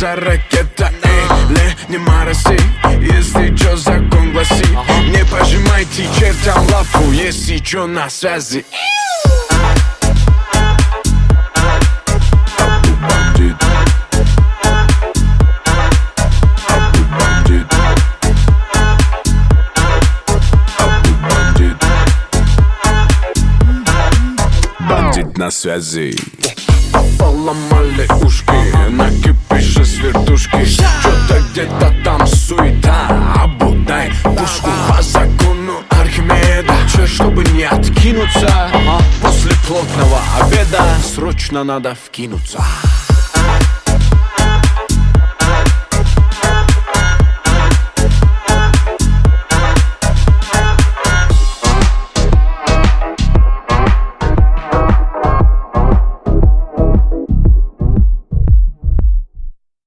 за ракета? Не мороси, если чё, закон гласит: не пожимайте чертям лапу, если чё, на связи. Бандит на связи. Поломали ушки, накипишь с вертушки. Что-то где-то там суета, обудай пушку по закону Архимеда. Че, чтобы не откинуться, после плотного обеда срочно надо вкинуться.